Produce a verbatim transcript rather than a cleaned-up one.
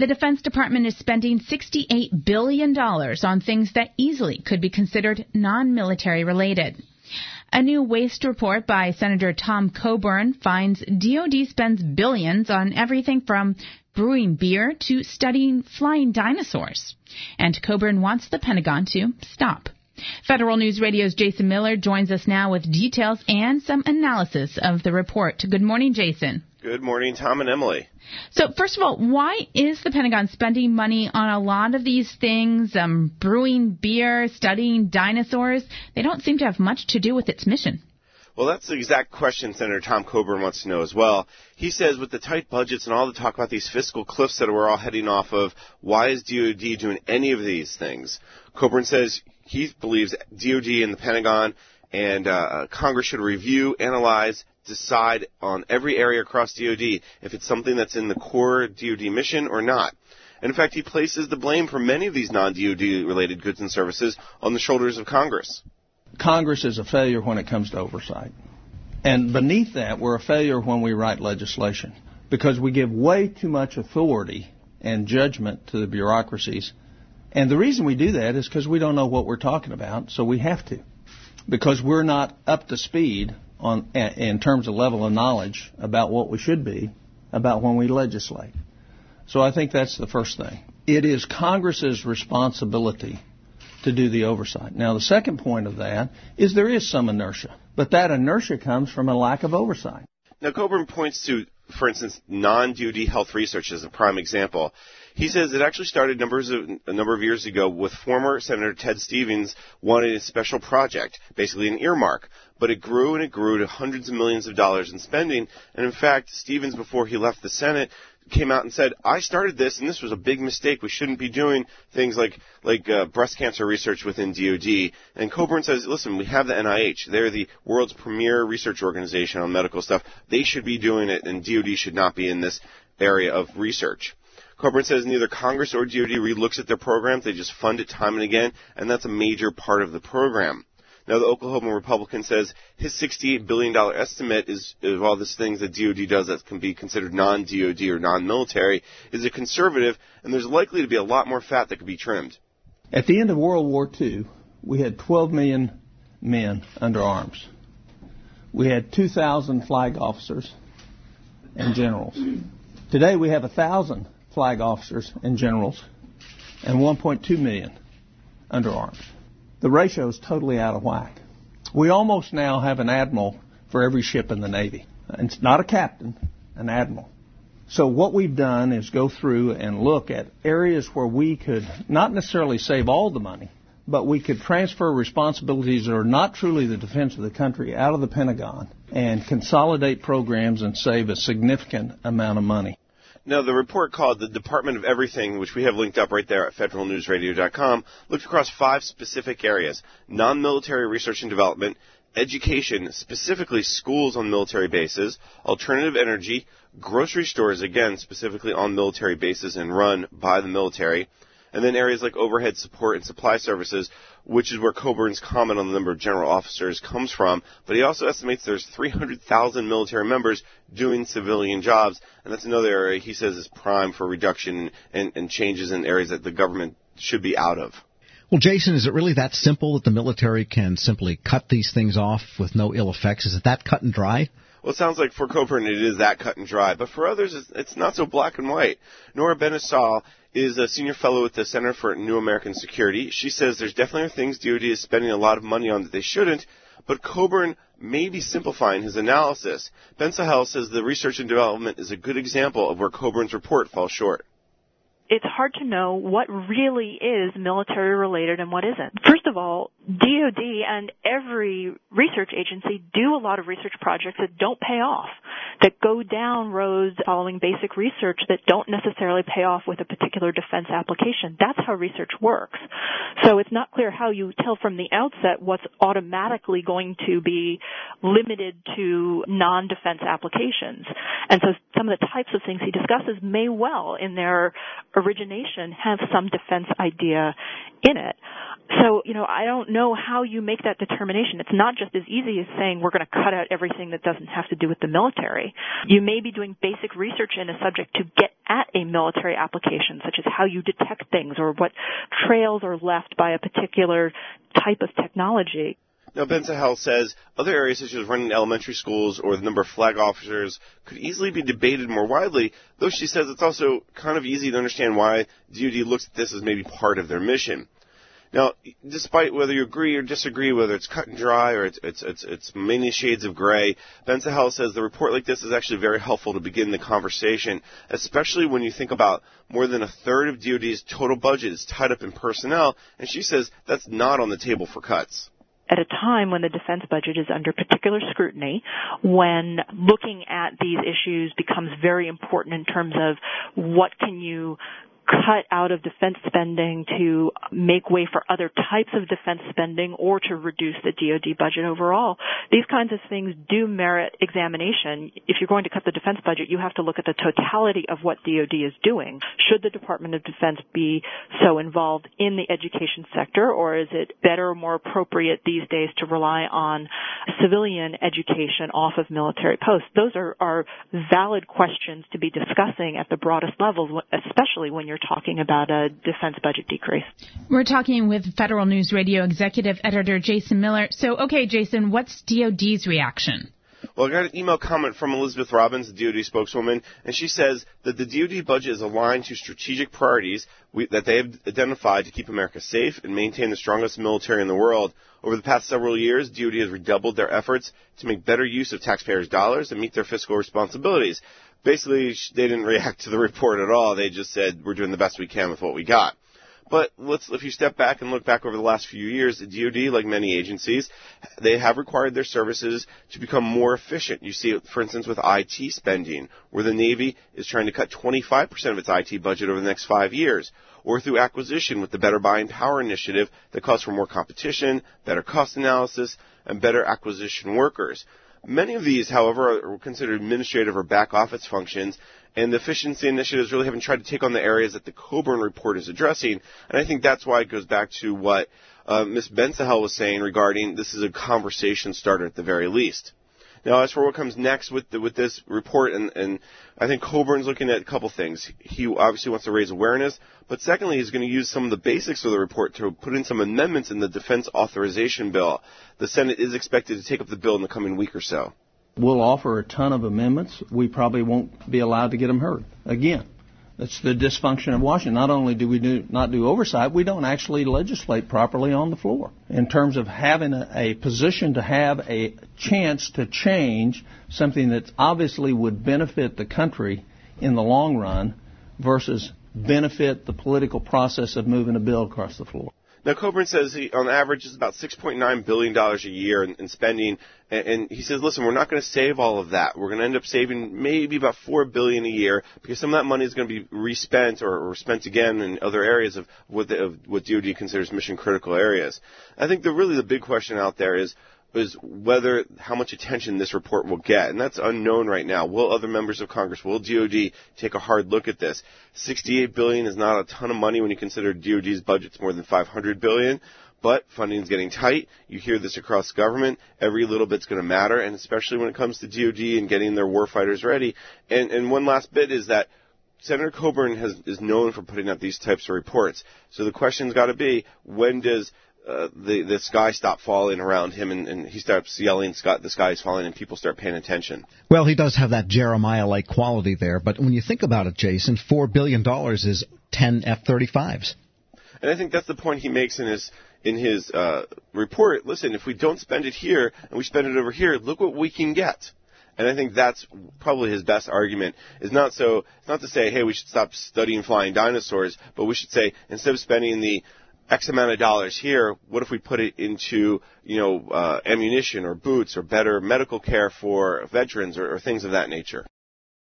The Defense Department is spending sixty-eight billion dollars on things that easily could be considered non-military related. A new waste report by Senator Tom Coburn finds D O D spends billions on everything from brewing beer to studying flying dinosaurs. And Coburn wants the Pentagon to stop. Federal News Radio's Jason Miller joins us now with details and some analysis of the report. Good morning, Jason. Good morning, Tom and Emily. So, first of all, why is the Pentagon spending money on a lot of these things, um, brewing beer, studying dinosaurs? They don't seem to have much to do with its mission. Well, that's the exact question Senator Tom Coburn wants to know as well. He says with the tight budgets and all the talk about these fiscal cliffs that we're all heading off of, why is D O D doing any of these things? Coburn says he believes D O D and the Pentagon and uh, Congress should review, analyze, decide on every area across D O D if it's something that's in the core D O D mission or not. And in fact, he places the blame for many of these non-D O D related goods and services on the shoulders of Congress. Congress is a failure when it comes to oversight. And beneath that, we're a failure when we write legislation because we give way too much authority and judgment to the bureaucracies. And the reason we do that is because we don't know what we're talking about, so we have to. Because we're not up to speed on in terms of level of knowledge about what we should be about when we legislate. So I think that's the first thing. It is Congress's responsibility to do the oversight. Now, the second point of that is there is some inertia, but that inertia comes from a lack of oversight. Now, Coburn points to, for instance, non-D O D health research as a prime example. He says it actually started numbers of, a number of years ago with former Senator Ted Stevens wanting a special project, basically an earmark. But it grew and it grew to hundreds of millions of dollars in spending. And in fact, Stevens, before he left the Senate, came out and said, I started this, and this was a big mistake. We shouldn't be doing things like like uh, breast cancer research within D O D. And Coburn says, listen, we have the N I H. They're the world's premier research organization on medical stuff. They should be doing it, and D O D should not be in this area of research. Coburn says neither Congress or D O D relooks at their programs. They just fund it time and again, and that's a major part of the program. Now, the Oklahoma Republican says his sixty-eight billion dollars estimate is, of all these things that D O D does that can be considered non-D O D or non-military, is a conservative, and there's likely to be a lot more fat that could be trimmed. At the end of World War Two, we had twelve million men under arms. We had two thousand flag officers and generals. Today, we have one thousand flag officers and generals and one point two million under arms. The ratio is totally out of whack. We almost now have an admiral for every ship in the Navy. It's not a captain, an admiral. So what we've done is go through and look at areas where we could not necessarily save all the money, but we could transfer responsibilities that are not truly the defense of the country out of the Pentagon and consolidate programs and save a significant amount of money. Now, the report called the Department of Everything, which we have linked up right there at federal news radio dot com, looked across five specific areas: non-military research and development, education, specifically schools on military bases, alternative energy, grocery stores, again, specifically on military bases and run by the military, and then areas like overhead support and supply services, which is where Coburn's comment on the number of general officers comes from. But he also estimates there's three hundred thousand military members doing civilian jobs, and that's another area he says is prime for reduction and, and changes in areas that the government should be out of. Well, Jason, is it really that simple that the military can simply cut these things off with no ill effects? Is it that cut and dry? Well, it sounds like for Coburn it is that cut and dry, but for others it's, it's not so black and white. Nora Benisal is a senior fellow at the Center for New American Security. She says there's definitely things D O D is spending a lot of money on that they shouldn't, but Coburn may be simplifying his analysis. Ben Sahel says the research and development is a good example of where Coburn's report falls short. It's hard to know what really is military-related and what isn't. First of all, D O D and every research agency do a lot of research projects that don't pay off, that go down roads following basic research that don't necessarily pay off with a particular defense application. That's how research works. So it's not clear how you tell from the outset what's automatically going to be limited to non-defense applications. And so some of the types of things he discusses may well, in their origination, have some defense idea in it. So, you know, I don't know how you make that determination. It's not just as easy as saying we're going to cut out everything that doesn't have to do with the military. You may be doing basic research in a subject to get at a military application, such as how you detect things or what trails are left by a particular type of technology. Now, Ben Sahel says other areas such as running elementary schools or the number of flag officers could easily be debated more widely, though she says it's also kind of easy to understand why D O D looks at this as maybe part of their mission. Now, despite whether you agree or disagree, whether it's cut and dry or it's it's it's, it's many shades of gray, Ben Sahel says the report like this is actually very helpful to begin the conversation, especially when you think about more than a third of D O D's total budget is tied up in personnel, and she says that's not on the table for cuts. At a time when the defense budget is under particular scrutiny, when looking at these issues becomes very important in terms of what can you cut out of defense spending to make way for other types of defense spending or to reduce the D O D budget overall. These kinds of things do merit examination. If you're going to cut the defense budget, you have to look at the totality of what D O D is doing. Should the Department of Defense be so involved in the education sector, or is it better or more appropriate these days to rely on civilian education off of military posts? Those are, are valid questions to be discussing at the broadest levels, especially when you're talking about a defense budget decrease. We're talking with Federal News Radio Executive Editor Jason Miller. So, okay, Jason, what's D O D's reaction? Well, I got an email comment from Elizabeth Robbins, the D O D spokeswoman, and she says that the D O D budget is aligned to strategic priorities we, that they have identified to keep America safe and maintain the strongest military in the world. Over the past several years, D O D has redoubled their efforts to make better use of taxpayers' dollars and meet their fiscal responsibilities. Basically, they didn't react to the report at all. They just said, we're doing the best we can with what we got. But let's, if you step back and look back over the last few years, the D O D, like many agencies, they have required their services to become more efficient. You see it, for instance, with I T spending, where the Navy is trying to cut twenty-five percent of its I T budget over the next five years, or through acquisition with the Better Buying Power initiative that calls for more competition, better cost analysis, and better acquisition workers. Many of these, however, are considered administrative or back office functions, and the efficiency initiatives really haven't tried to take on the areas that the Coburn report is addressing. And I think that's why it goes back to what uh, Miz Ben Sahel was saying regarding this is a conversation starter at the very least. Now, as for what comes next with the, with this report, and, and I think Coburn's looking at a couple things. He obviously wants to raise awareness, but secondly, he's going to use some of the basics of the report to put in some amendments in the defense authorization bill. The Senate is expected to take up the bill in the coming week or so. We'll offer a ton of amendments. We probably won't be allowed to get them heard. Again, that's the dysfunction of Washington. Not only do we do, not do oversight, we don't actually legislate properly on the floor. In terms of having a, a position to have a chance to change something that obviously would benefit the country in the long run versus benefit the political process of moving a bill across the floor. Now, Coburn says he, on average, is about six point nine billion dollars a year in, in spending, and, and he says, listen, we're not going to save all of that. We're going to end up saving maybe about four billion dollars a year because some of that money is going to be respent or, or spent again in other areas of what, the, of what D O D considers mission-critical areas. I think the really the big question out there is is whether how much attention this report will get, and that's unknown right now. Will other members of Congress, will D O D take a hard look at this? sixty-eight billion dollars is not a ton of money when you consider D O D's budget's more than five hundred billion dollars, but funding's getting tight. You hear this across government. Every little bit's going to matter, and especially when it comes to D O D and getting their warfighters ready. And, and one last bit is that Senator Coburn has, is known for putting out these types of reports. So the question's got to be, when does Uh, the, the sky stop falling around him and, and he starts yelling, the sky is falling, and people start paying attention? Well, he does have that Jeremiah-like quality there, but when you think about it, Jason, four billion dollars is ten F thirty-fives. And I think that's the point he makes in his in his uh, report. Listen, if we don't spend it here and we spend it over here, look what we can get. And I think that's probably his best argument, is not so, it's not to say, hey, we should stop studying flying dinosaurs, but we should say, instead of spending the X amount of dollars here, what if we put it into, you know, uh, ammunition or boots or better medical care for veterans or, or things of that nature?